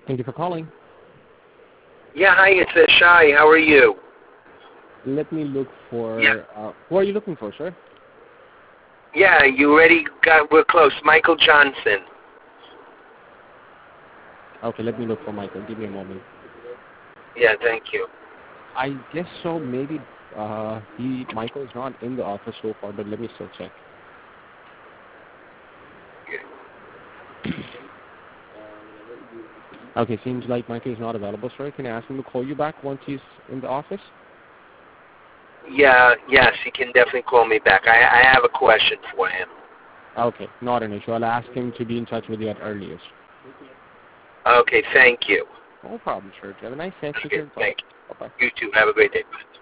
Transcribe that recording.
Thank you for calling. Yeah, hi, it's Shai. How are you? Let me look Yeah. for, who are you looking for, sir? Yeah, you ready? We're close. Michael Johnson. Okay, let me look for Michael. Give me a moment. Yeah, thank you. I guess so. Maybe Michael is not in the office so far, but let me still check. Okay, seems like Michael is not available, sir. Can I ask him to call you back once he's in the office? Yeah, yes, he can definitely call me back. I have a question for him. Okay, not an issue. I'll ask him to be in touch with you at earliest. Okay, thank you. No problem, sir. Have a nice day. Take Okay, care. Bye-bye. thank Bye-bye. you. You too. Have a great day. Bye.